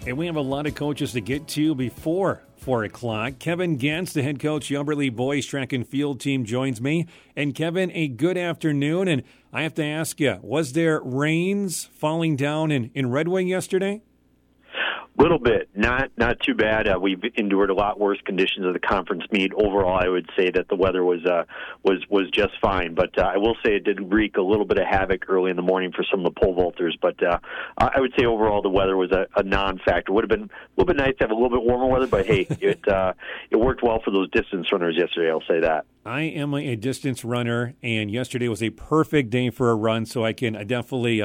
And we have a lot of coaches to get to before 4 o'clock. Kevin Gens, the head coach, the Alberta boys track and field team, joins me. And Kevin, a good afternoon. And I have to ask you, was there rains falling down in Red Wing yesterday? Little bit, not too bad. We've endured a lot worse conditions of the conference meet. Overall, I would say that the weather was just fine. But I will say it did wreak a little bit of havoc early in the morning for some of the pole vaulters. But I would say overall the weather was a non-factor. Would have been a little bit nice to have a little bit warmer weather, but hey, it worked well for those distance runners yesterday. I'll say that. I am a distance runner, and yesterday was a perfect day for a run. So I can definitely.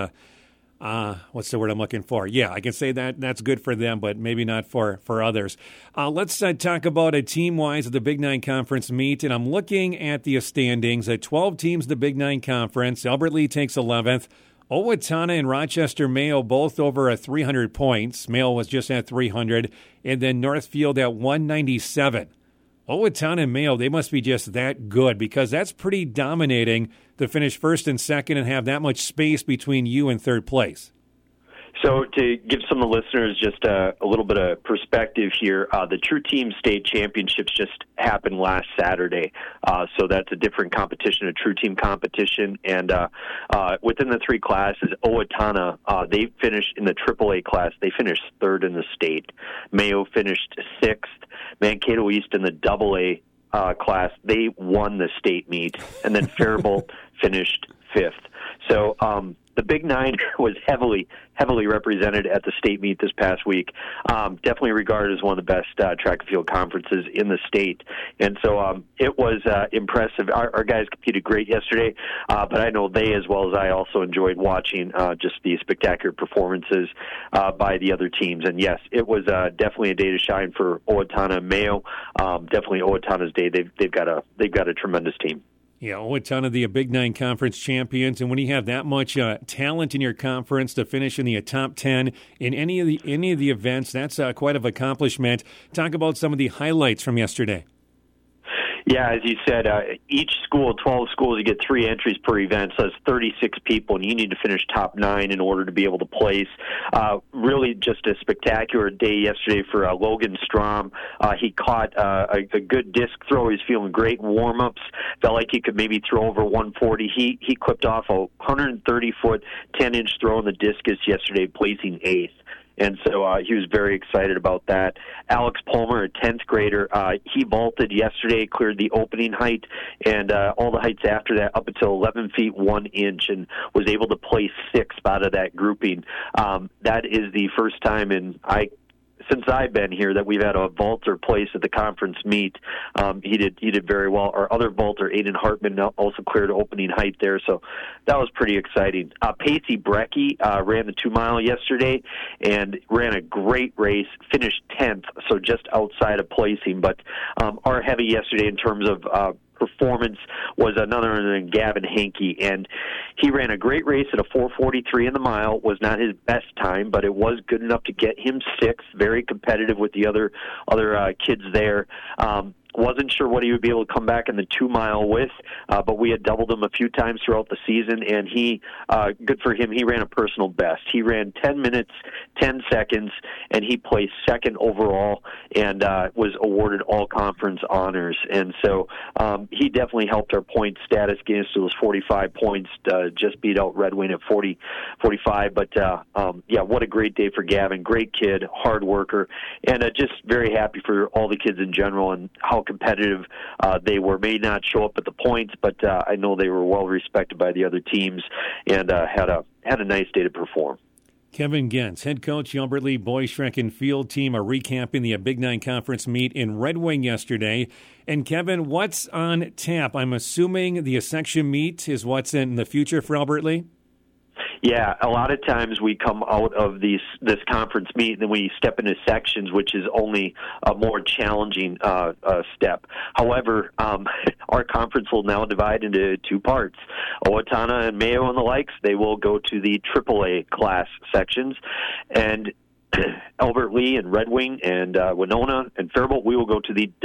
What's the word I'm looking for? Yeah, I can say that's good for them, but maybe not for others. Let's talk about a team-wise of the Big Nine Conference meet, and I'm looking at the standings. 12 teams the Big Nine Conference. Albert Lee takes 11th. Owatonna and Rochester Mayo both over 300 points. Mayo was just at 300, and then Northfield at 197. Owatonna and Mayo, they must be just that good because that's pretty dominating to finish first and second and have that much space between you and third place. So to give some of the listeners just a little bit of perspective here, the True Team State Championships just happened last Saturday. So that's a different competition, a True Team competition. And within the three classes, Owatonna, they finished in the AAA class. They finished third in the state. Mayo finished sixth. Mankato East in the AA class, they won the state meet. And then Faribault finished fifth. So the Big Nine was heavily represented at the state meet this past week. Definitely regarded as one of the best track and field conferences in the state. And so it was impressive. Our guys competed great yesterday, but I know they, as well as I, also enjoyed watching just the spectacular performances by the other teams. And yes, it was definitely a day to shine for Owatonna and Mayo. Definitely Owatonna's day. They've got a tremendous team. Yeah, Owatonna, the Big Nine Conference champions, and when you have that much talent in your conference to finish in the top 10 in any of the events, that's quite an accomplishment. Talk about some of the highlights from yesterday. Yeah, as you said, each school, 12 schools, you get 3 entries per event, so that's 36 people, and you need to finish top 9 in order to be able to place. Really just a spectacular day yesterday for Logan Strom. He caught a good disc throw. He was feeling great in warm-ups. Felt like he could maybe throw over 140. He clipped off a 130-foot, 10-inch throw in the discus yesterday, placing 8th. And so he was very excited about that. Alex Palmer, a 10th grader, he vaulted yesterday, cleared the opening height, and all the heights after that up until 11 feet 1 inch, and was able to place 6th out of that grouping. That is the first time since I've been here that we've had a vaulter place at the conference meet. He did very well. Our other vaulter, Aiden Hartman, also cleared opening height there, so that was pretty exciting. Pacey Brecky ran the 2-mile yesterday and ran a great race, finished 10th, so just outside of placing. But our heavy yesterday in terms of performance was another than Gavin Hankey, and he ran a great race at a 4:43 in the mile. Was not his best time, but it was good enough to get him 6th. Very competitive with the other kids there. Wasn't sure what he would be able to come back in the 2-mile with, but we had doubled him a few times throughout the season, and he, good for him, he ran a personal best. He ran 10 minutes, 10 seconds, and he placed 2nd overall and was awarded all-conference honors. And so he definitely helped our point status get us to those 45 points, just beat out Red Wing at 45. But, yeah, what a great day for Gavin. Great kid, hard worker, and just very happy for all the kids in general and how competitive they were. May not show up at the points, but I know they were well respected by the other teams and had a nice day to perform. Kevin Gens, head coach, the Albert Lee boys track and field team, are recapping the Big Nine Conference meet in Red Wing yesterday. And Kevin, what's on tap? I'm assuming the section meet is what's in the future for Albert Lee? Yeah, a lot of times we come out of this conference meet and then we step into sections, which is only a more challenging step. However, our conference will now divide into 2 parts. Owatonna and Mayo and the likes, they will go to the AAA class sections, and Albert Lee and Red Wing and Winona and Faribault, we will go to the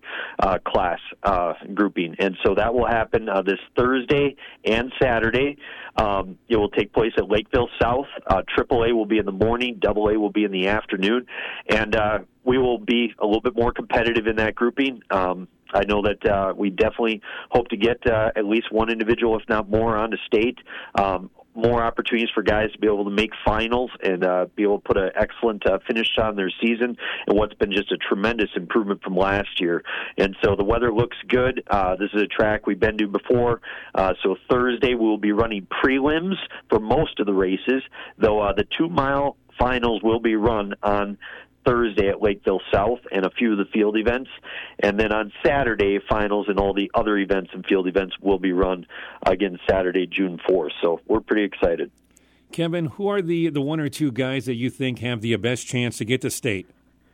AA class grouping. And so that will happen this Thursday and Saturday. It will take place at Lakeville South. AAA will be in the morning, AA will be in the afternoon, and we will be a little bit more competitive in that grouping. I know that we definitely hope to get at least one individual, if not more, onto state. More opportunities for guys to be able to make finals and be able to put an excellent finish on their season and what's been just a tremendous improvement from last year. And so the weather looks good. This is a track we've been to before. So Thursday we'll be running prelims for most of the races, though the 2-mile finals will be run on Thursday at Lakeville South and a few of the field events. And then on Saturday, finals and all the other events and field events will be run again Saturday, June 4th. So we're pretty excited. Kevin, who are the one or two guys that you think have the best chance to get to state?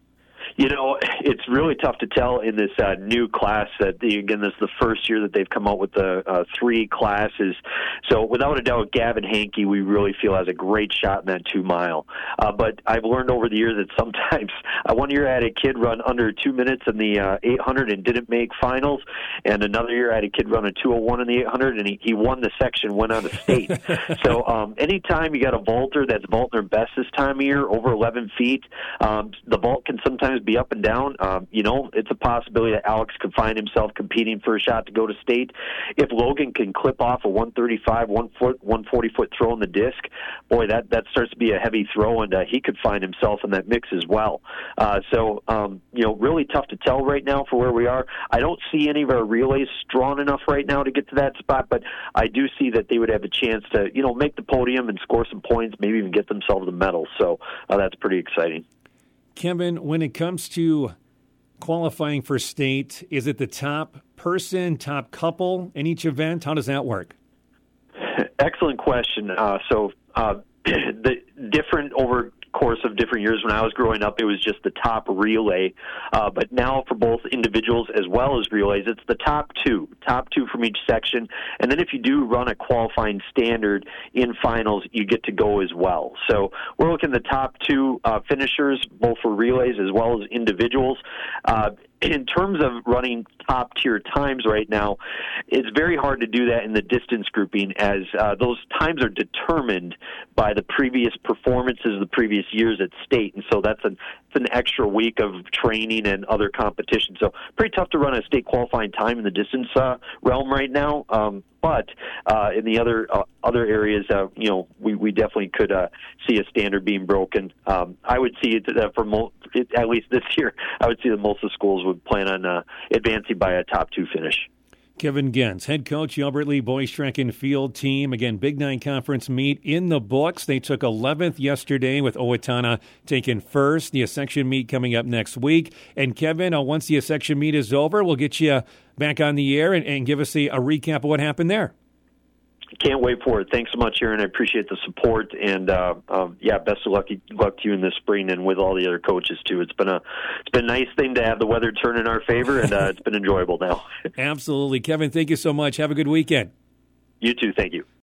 You know, it's really tough to tell in this new class that, again, this is the first year that they've come out with the 3 classes. So without a doubt, Gavin Hankey, we really feel has a great shot in that 2-mile. But I've learned over the years that sometimes, one year I had a kid run under 2 minutes in the 800 and didn't make finals, and another year I had a kid run a 2:01 in the 800, and he won the section, went on to state. So anytime you got a vaulter that's vaulting their best this time of year, over 11 feet, the vault can sometimes be up and down. You know, it's a possibility that Alex could find himself competing for a shot to go to state. If Logan can clip off a 135, 140-foot throw in the disc, boy, that starts to be a heavy throw, and he could find himself in that mix as well. So, you know, really tough to tell right now for where we are. I don't see any of our relays strong enough right now to get to that spot, but I do see that they would have a chance to, you know, make the podium and score some points, maybe even get themselves a medal. So that's pretty exciting. Kevin, when it comes to qualifying for state, is it the top person, top couple in each event? How does that work? Excellent question. The different over course of different years. When I was growing up, it was just the top relay. But now for both individuals as well as relays, it's the top two from each section. And then if you do run a qualifying standard in finals, you get to go as well. So we're looking at the top 2 finishers, both for relays as well as individuals. In terms of running top-tier times right now, it's very hard to do that in the distance grouping as those times are determined by the previous performances of the previous years at state, and so it's an extra week of training and other competition. So pretty tough to run a state qualifying time in the distance realm right now. But in the other areas, you know, we definitely could see a standard being broken. I would see it at least this year. I would see that most of the schools would plan on advancing by a top 2 finish. Kevin Gens, head coach, the Albert Lee Boys Track and Field team. Again, Big 9 Conference meet in the books. They took 11th yesterday with Owatonna taking first. The section meet coming up next week. And Kevin, once the section meet is over, we'll get you back on the air and give us a recap of what happened there. Can't wait for it. Thanks so much, Aaron. I appreciate the support, and best of luck to you in this spring and with all the other coaches too. It's been a nice thing to have the weather turn in our favor, and it's been enjoyable now. Absolutely, Kevin. Thank you so much. Have a good weekend. You too. Thank you.